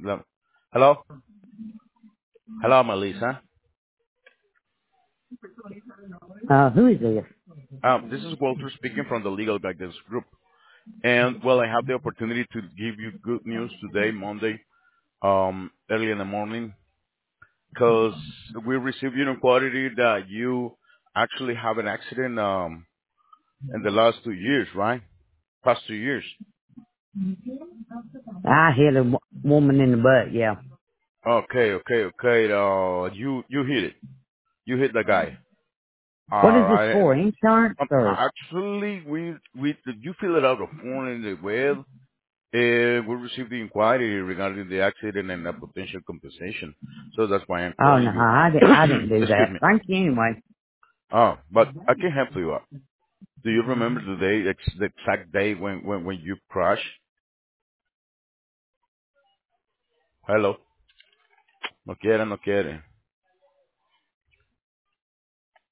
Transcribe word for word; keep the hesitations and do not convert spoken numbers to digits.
Hello? Hello, Hello, Melissa. Uh, who is this? Um, this is Walter speaking from the Legal Guidance Group. And, well, I have the opportunity to give you good news today, Monday, um, early in the morning, because we received your inquiry that you actually have an accident um, in the last two years, right? Past two years. I hit a w- woman in the butt, yeah. Okay, okay, okay. Uh, you you hit it. You hit the guy. What All is this right. for? Insurance Um, or? actually, we we did you fill it out the form in the web? Uh, we received the inquiry regarding the accident and the potential compensation. So that's why I'm Oh calling no, you. I, di- I didn't do Excuse that. me. Thank you anyway. Oh, but I can help you out. Do you remember the day, ex- the exact day when, when, when you crashed? Hello. No quiere, no quiere.